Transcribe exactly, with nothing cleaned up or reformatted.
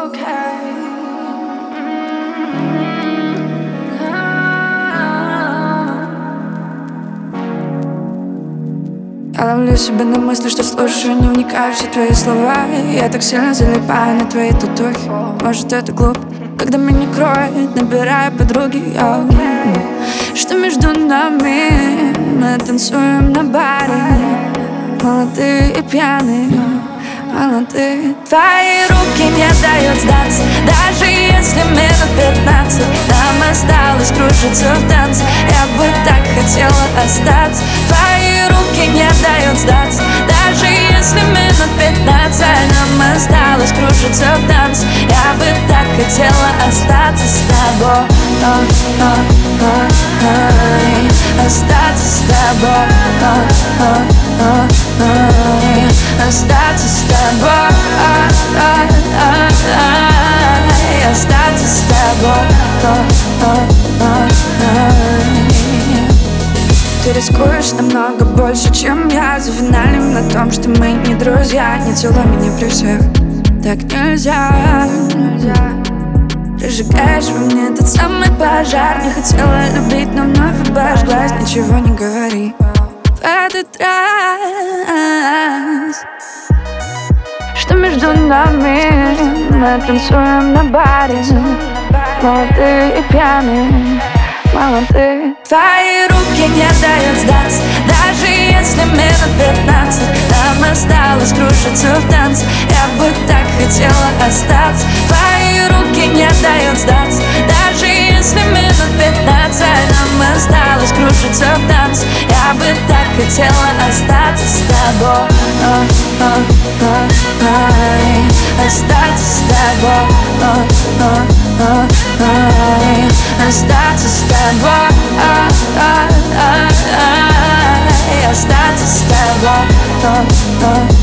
Я ловлю себя на мысли, что слушаю, не вникаю в все твои слова. Я так сильно залипаю на твои татухи. Может, это глупо, когда меня кроет, набираю подруги. Я... Что между нами? Мы танцуем на баре, молодые и пьяные, молодые. Твои руки не дают сдаться, даже если минут пятнадцать нам осталось кружиться в танце. Я бы так хотела остаться. Твои руки не дают сдаться, даже если минут пятнадцать нам осталось кружиться в танце. Я бы так хотела остаться с тобой, остаться с тобой, остаться с тобой, остаться с тобой. Ты рискуешь намного больше, чем я. Зафиналим на том, что мы не друзья. Не целуй меня при всех, так нельзя. Прижигаешь во мне тот самый пожар. Не хотела любить, но вновь обожглась. Ничего не говори в этот раз. Что между нами? Мы танцуем на баре, молодые и пьяные, молодые. Твои руки не дают сдаться, даже если минут пятнадцать нам осталось кружиться в танце. Я бы так хотела остаться. Твои руки не дают сдаться, даже если минут пятнадцать нам осталось кружиться в танце. Я бы так хотела остаться с тобой, остаться с тобой, остаться с тобой, остаться с тобой.